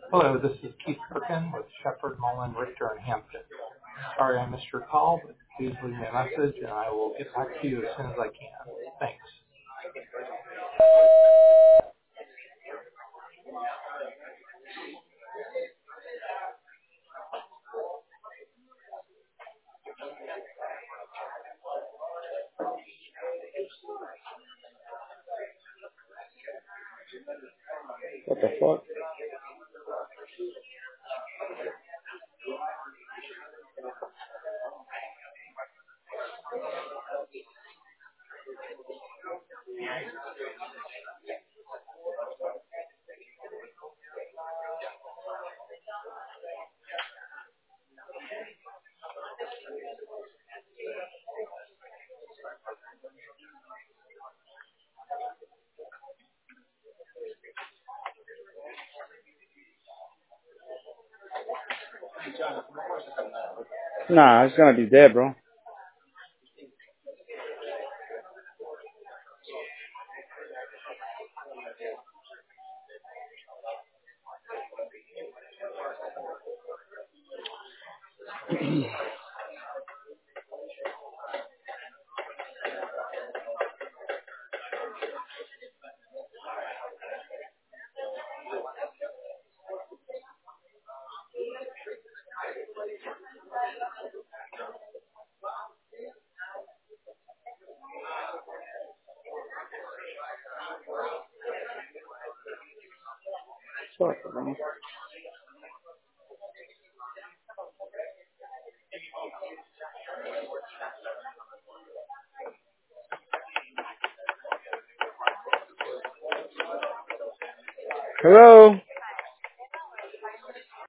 Hello, this is Keith Perkin with Shepherd, Mullen, Richter, and Hampton. Sorry I missed your call, but please leave me a message and I will get back to you as soon as I can. Thanks. What the fuck? Nah, it's gonna be dead, bro. Fuck, man. Hello?